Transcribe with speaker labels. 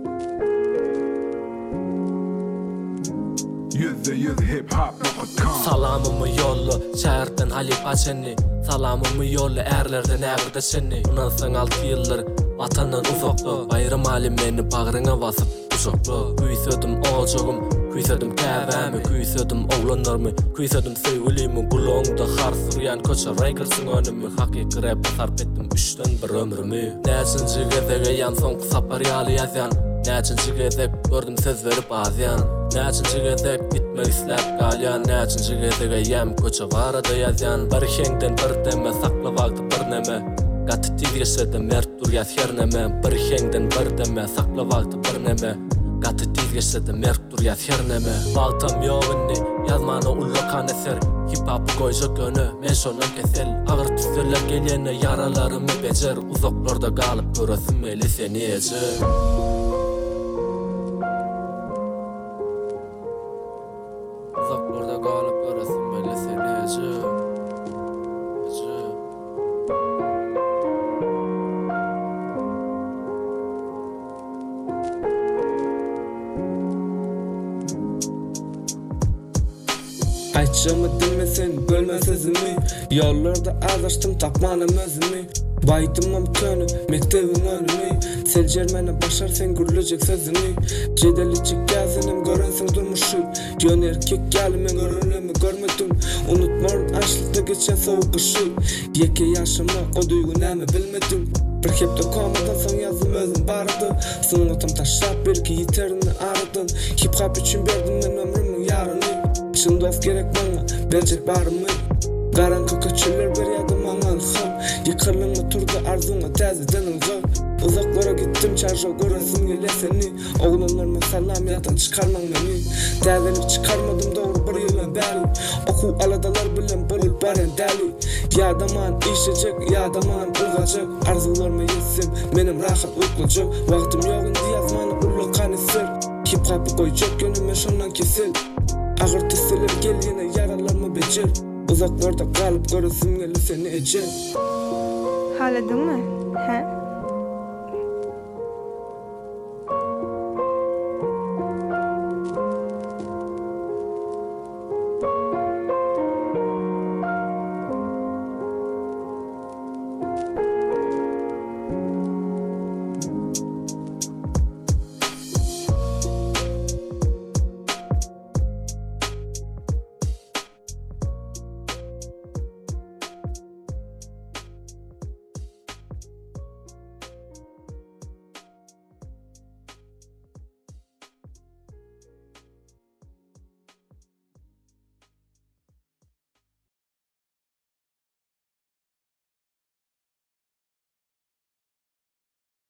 Speaker 1: %100 hiphop.com
Speaker 2: Salamımı yollu şäherden Halip Açeni, salamımı yollu erlerden ägirde seni. Bundan soň 6 ýyllar vatandan uzakda, bayram alim meni bagryňa basyp uzakda. Küýsödüm ojagym, küýsödüm käbämi, küýsödüm oglanlarmy, küýsödüm söýgülimi, gulaňda har sürýän köçe reýgirsiň önümi. Hakyky rap sarp etdim 3den bir ömrümi. Näçinji gezege ýansoň sapar ýaly ýazýan, näçinji gezek gördüm söz berip azýan, näçinji gezek gitmek isläp galýan, näçinji gezege ýem köçe barada ýazýan. Bir heňden bir deme saklawagdy bir neme, gaty tizgesede mert durýas her neme. Bir heňden bir deme saklawagdy bir neme, gaty tizgesede mert durýas her neme. Bagtam ýogynny ýazmany ullakan eser, hip-hop goýjak öňe men şondan kesel. Agyr tüsler gelýände ýaralarymy bejer, uzaklarda galyp göresim meli seni ejer. Uzaklarda galyp göresim meli seni ejer.
Speaker 3: Aytjamy dinmesen bölme sözümi, yollarda adaştım tapmanam özümi. Baytymam tönü mektebiň önümi, sel jermene başar sen gürlejek sözümi. Jedeliçik ýazynym görensiň durmuşy, ýön erkek ýalymy görünemi görmedim. Unutmam açlykda geçen sowuk kışy, ýeke ýaşama o duýgu näme bilmedim. Bir hepde komadan soň ýazym özüm bardy, syňatam taşlap belki ýeterini aradyn. Hip-hop üçin berdim men ömrümiň ýaryny. Çyn dost gerek bana, berjek barmy? Garanky köçeler berýärdi maňa ilham, ýykyrlyňmy turdy arzuňa täzeden ılgam. Uzaklara gittim çarşa göresim gele seni, oglanlarma salam ýatan çykarmaň meni. Täzelik çykarmadym dogry bir ýyla bäri, okuw aladalar bilen bolup baren däli. Ýadaman işejek, ýadaman ulgajak, arzularma ýetsem menim rahat uklajak. Wagtym ýok indi ýazmany ullakan eser, hip-hop goýjak ýönüme şondan kesel. Agyr tüsler gelýände ýaralarmy bejer, uzaklarda galyp göresim gele seni ejer.
Speaker 4: Haladyňmy? He?